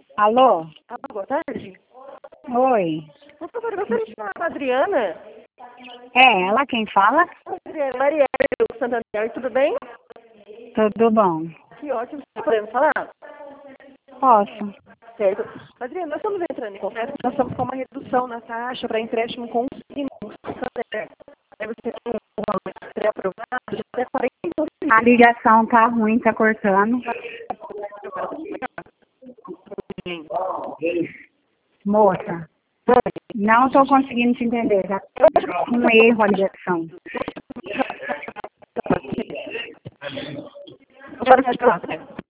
Alô? Boa tarde. Oi. Por favor, gostaria de falar com a Adriana. É, ela quem fala? Adriana, Marielle do Santander, tudo bem? Tudo bom. Que ótimo, podemos falar? Posso? Certo. Adriana, nós estamos entrando em contato, nós estamos com uma redução na taxa para empréstimo consignado no Santander. Aí você tem um valor pré-aprovado de até 40%. A ligação tá ruim, tá cortando. Moça, não tô conseguindo te entender. Já tá com um erro a ligação. Agora pode falar, né?